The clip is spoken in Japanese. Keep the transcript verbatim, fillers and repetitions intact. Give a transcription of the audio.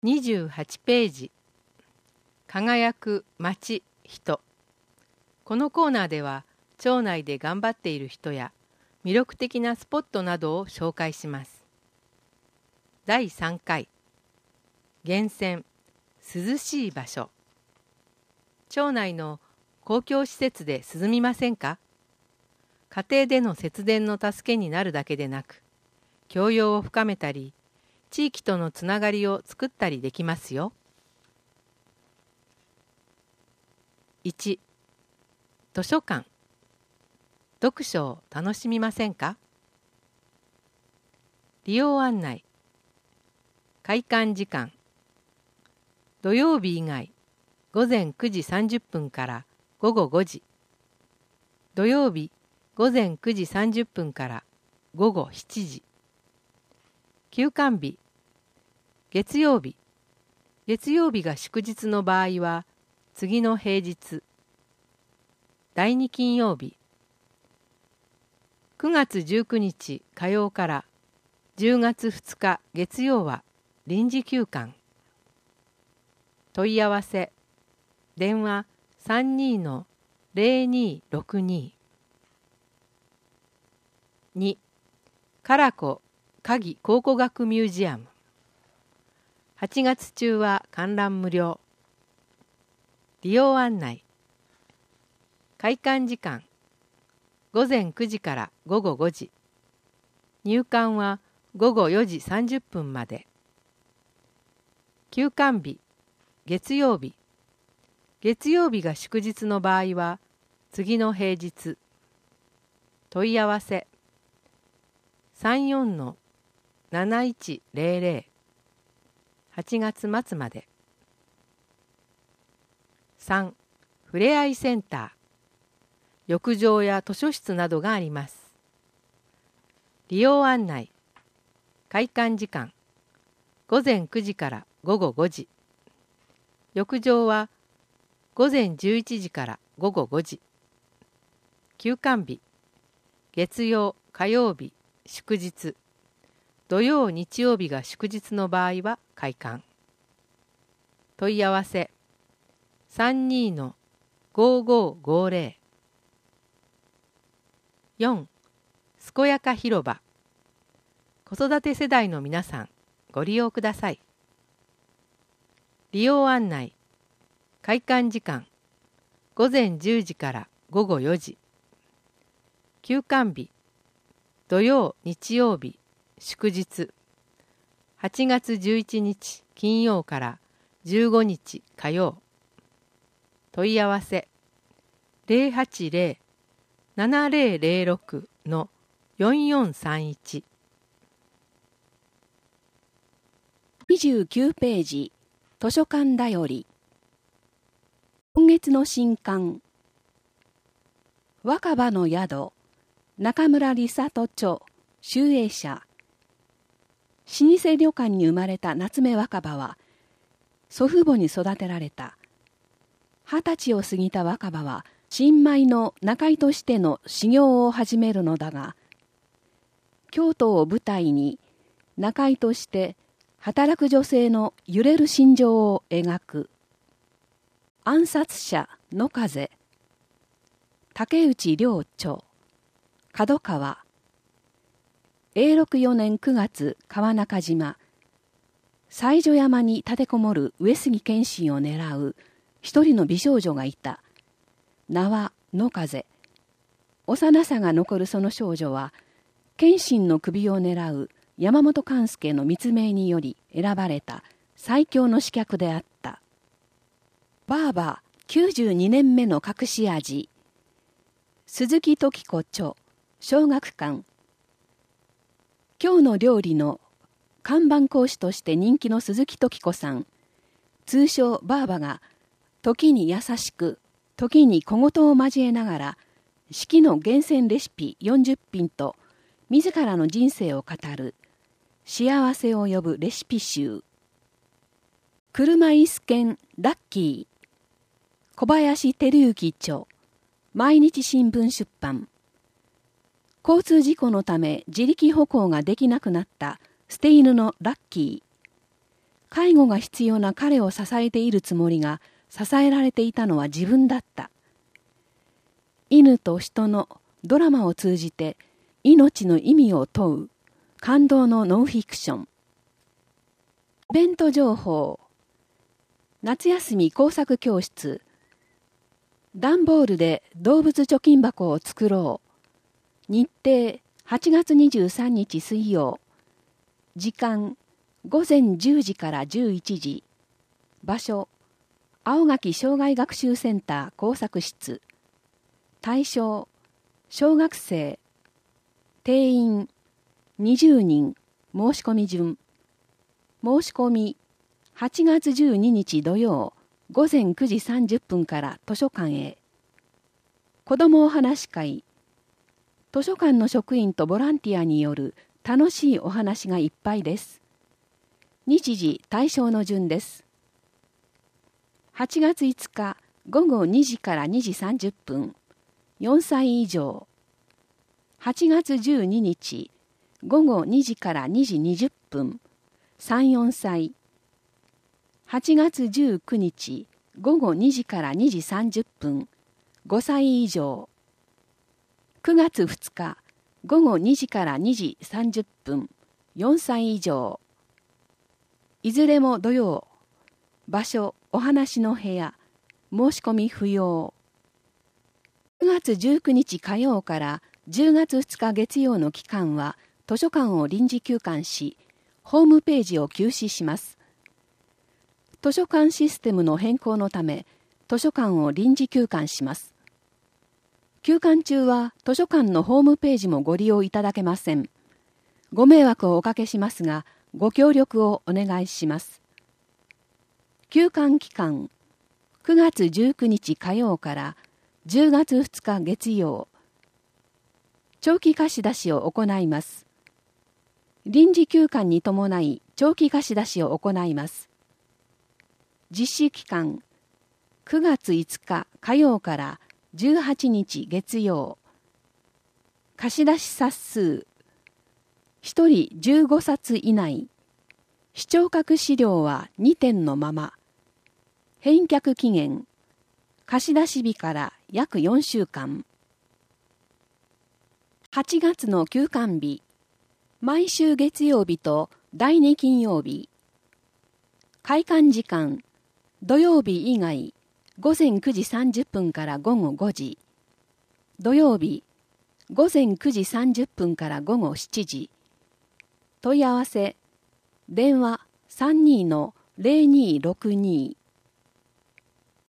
にじゅうはちページ。輝く街人。このコーナーでは町内で頑張っている人や魅力的なスポットなどを紹介します。だいさんかい厳選涼しい場所。町内の公共施設で涼みませんか？家庭での節電の助けになるだけでなく、教養を深めたり、地域とのつながりを作ったりできますよ。いち. 図書館。読書を楽しみませんか？利用案内。開館時間。土曜日以外、ごぜんくじさんじゅっぷんからごごごじ。土曜日、ごぜんくじさんじゅっぷんからごごしちじ。休館日。月曜日。月曜日が祝日の場合は、次の平日。だいに金曜日。くがつじゅうくにち火曜からじゅうがつふつか月曜は臨時休館。問い合わせ。電話 さんにーのぜろにーろくにー。に. 唐子鍵考古学ミュージアム。はちがつ中は観覧無料。利用案内。開館時間。ごぜんくじからごごごじ。入館はごごよじさんじゅっぷんまで。休館日。月曜日。月曜日が祝日の場合は、次の平日。問い合わせ。さんよんのなないちぜろぜろ。はちがつ末まで。さん. ふれあいセンター。浴場や図書室などがあります。利用案内。開館時間。ごぜんくじからごごごじ。浴場はごぜんじゅういちじからごごごじ。休館日。月曜、火曜日、祝日。土曜、日曜日が祝日の場合は開館。問い合わせ。さんにーのごごごぜろ。よん. 健やか広場。子育て世代の皆さん、ご利用ください。利用案内。開館時間。ごぜんじゅうじからごごよじ。休館日。土曜、日曜日、祝日。はちがつじゅういちにち金曜からじゅうごにち火曜。問い合わせ。ぜろはちぜろ ななぜろぜろろく のよんよんさんいち。 にじゅうきゅうページ。図書館だより。今月の新刊。若葉の宿。中村理里著。集英社。老舗旅館に生まれた夏目若葉は、祖父母に育てられた。二十歳を過ぎた若葉は、新米の仲居としての修行を始めるのだが、京都を舞台に仲居として働く女性の揺れる心情を描く。暗殺者野風。竹内涼著。角川。永禄よねんくがつ川中島。西女山に立てこもる上杉謙信を狙う一人の美少女がいた。名は野風。幼さが残るその少女は、謙信の首を狙う山本勘助の密命により選ばれた最強の刺客であった。バーバきゅうじゅうにねんめの隠し味。鈴木時子著。小学館。今日の料理の看板講師として人気の鈴木時子さん。通称バーバが、時に優しく、時に小言を交えながら、四季の厳選レシピよんじゅっぴんと、自らの人生を語る、幸せを呼ぶレシピ集。車椅子犬ラッキー。小林照之著。毎日新聞出版。交通事故のため自力歩行ができなくなった捨て犬のラッキー。 介護が必要な彼を支えているつもりが、支えられていたのは自分だった。犬と人のドラマを通じて命の意味を問う感動のノンフィクション。イベント情報。夏休み工作教室。段ボールで動物貯金箱を作ろう。日程はちがつにじゅうさんにち水曜。時間ごぜんじゅうじからじゅういちじ。場所青垣障害学習センター工作室。対象小学生。定員にじゅうにん。申し込み順。申し込みはちがつじゅうににち土曜ごぜんくじさんじゅっぷんから図書館へ。子どもお話会。図書館の職員とボランティアによる楽しいお話がいっぱいです。日時対象の順です。はちがついつかごごにじからにじさんじゅっぷん。よんさい以上。はちがつじゅうににちごごにじからにじにじゅっぷん。さん、よんさい。はちがつじゅうくにちごごにじからにじさんじゅっぷん。ごさい以上。くがつふつかごごにじからにじさんじゅっぷん。よんさい以上。いずれも土曜。場所お話の部屋。申し込み不要。くがつじゅうくにち火曜からじゅうがつふつか月曜の期間は図書館を臨時休館し、ホームページを休止します。図書館システムの変更のため、図書館を臨時休館します。休館中は図書館のホームページもご利用いただけません。ご迷惑をおかけしますが、ご協力をお願いします。休館期間、くがつじゅうくにち火曜からじゅうがつふつか月曜。長期貸し出しを行います。臨時休館に伴い長期貸し出しを行います。実施期間、くがついつか火曜からじゅうはちにち月曜。貸し出し冊数、ひとりじゅうごさつ以内。視聴覚資料はにてんのまま。返却期限、貸し出し日から約よんしゅうかん。はちがつの休館日、毎週月曜日とだいに金曜日。開館時間、土曜日以外、ごぜんくじさんじゅっぷんからごごごじ。土曜日、ごぜんくじさんじゅっぷんからごごしちじ。問い合わせ、電話 さんにーのぜろにーろくにー。